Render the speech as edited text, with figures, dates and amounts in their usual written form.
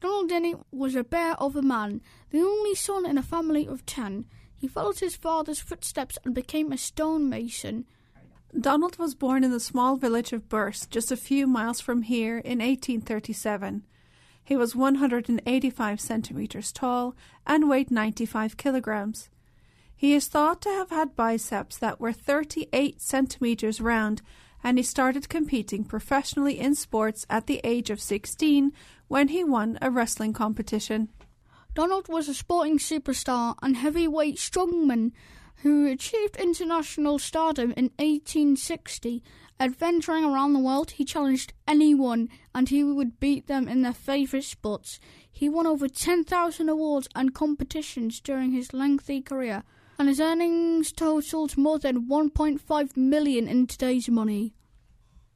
Donald Denny was a bear of a man, the only son in a family of 10. He followed his father's footsteps and became a stonemason. Donald was born in the small village of Birse, just a few miles from here, in 1837. He was 185 centimetres tall and weighed 95 kilograms. He is thought to have had biceps that were 38 centimetres round, and he started competing professionally in sports at the age of 16 when he won a wrestling competition. Donald was a sporting superstar and heavyweight strongman who achieved international stardom in 1860. Adventuring around the world, he challenged anyone and he would beat them in their favourite sports. He won over 10,000 awards and competitions during his lengthy career, and his earnings totalled more than $1.5 million in today's money.